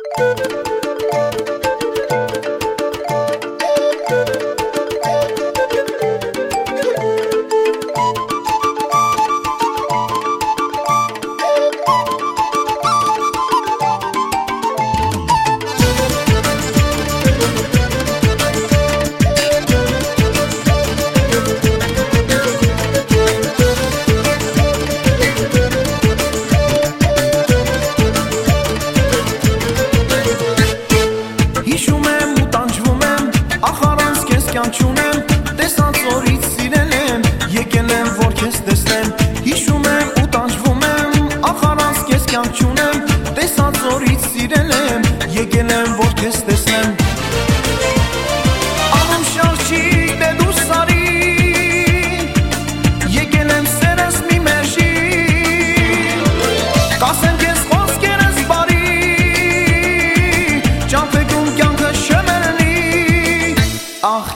Չունեմ, տեսած օրից սիրել եմ, եկել եմ, որ քեզ տեսնեմ, հիշում եմ ու տանջվում եմ, ախարանց քեզ կյանք չունեմ, տեսած օրից սիրել եմ, եկել եմ, որ քեզ տեսնեմ, անում շարժիկ դե դու սարի, եկել եմ սերս մի մերժի, կասեմ քեզ խոսքերս բարի, ճամփեգում կյանքը շմերնի, ախ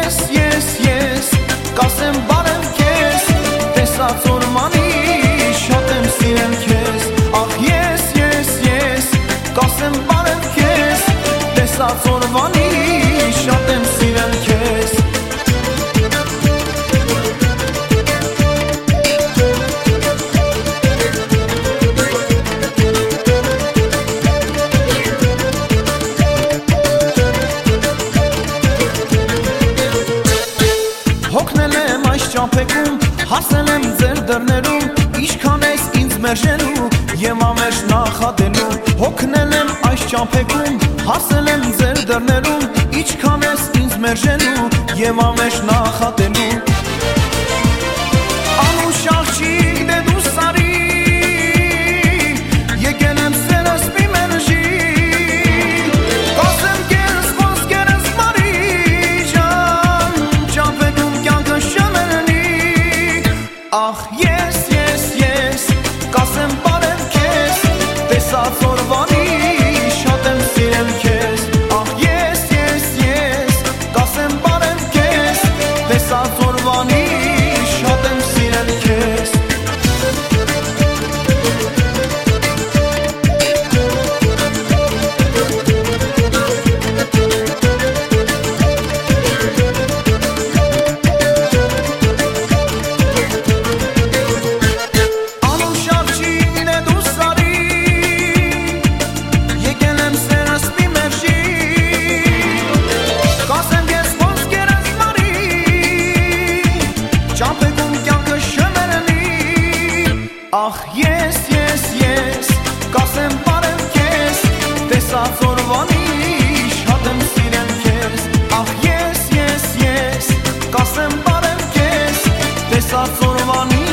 Կասեմ բարեմ քեզ, տեսած օրմանի, շատ եմ սիրեմ քեզ, ախ ես, կասեմ բարեմ քեզ, տեսած օրմանի, շատ եմ սիրեմ քեզ Ճամփեգում, հասել եմ ձեր դռներում, ինչքան ես ինձ մերժելու եմ ամերժ նախատելու, հոգնել եմ այս ճամփեգում, հասել եմ ձեր դռներում, ինչքան ես ինձ մերժելու եմ ամերժ նախատելու, անուշախչիկ դե դու սարի, եկել եմ սերս մի մերժի, կասեմ քեզ խոսքերս բարի ջան, ճամփեգում կյանքը Ախ ես, կասեմ բարև քեզ, տեսած օրվանի, շատ եմ սիրեմ քեզ, ախ ես, կասեմ բարև քեզ, տեսած օրվանի, շատ եմ սիրեմ քեզ Ախ ես, կասեմ բարև քեզ, տեսած օրվանի, շատ եմ սիրեմ քեզ, ախ ես, կասեմ բարև քեզ, տեսած օրվանի